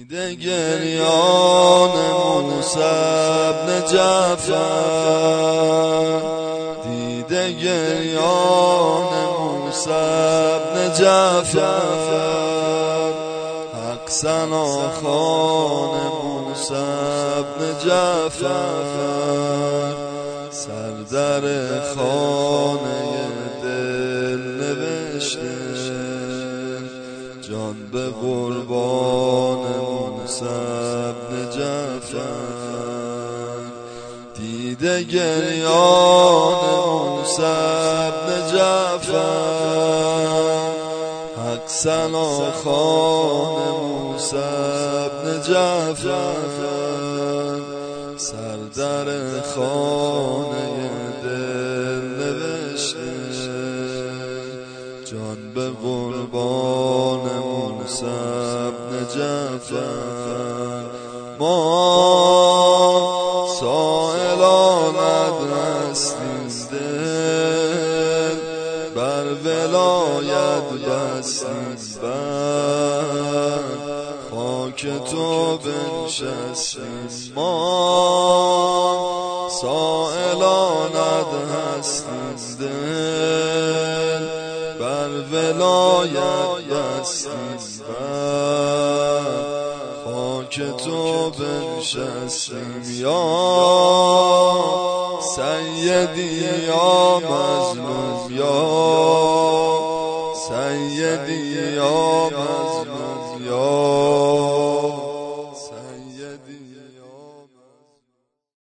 دیده گریان موسی بن جعفر، دیده گریان موسی بن جعفر، حق ثنا خوان موسی بن جعفر، سردر خانه دل نوشته جان به قربان موسی بن جعفر، دیده گریان موسی بن جعفر، حق ثنا خوان موسی بن جعفر، سردر خانه دل نوشته جان به قربان موسی بن جعفر. ما سائلانت هستیم دل، بر ولایت بستیم بر خاک تو بنشستیم. ما سائلانت هستیم دل، بر ولایت بستیم بر خاک تو بنشستیم. یا سیدی یا مظلوم، یا سیدی یا مظلوم، یا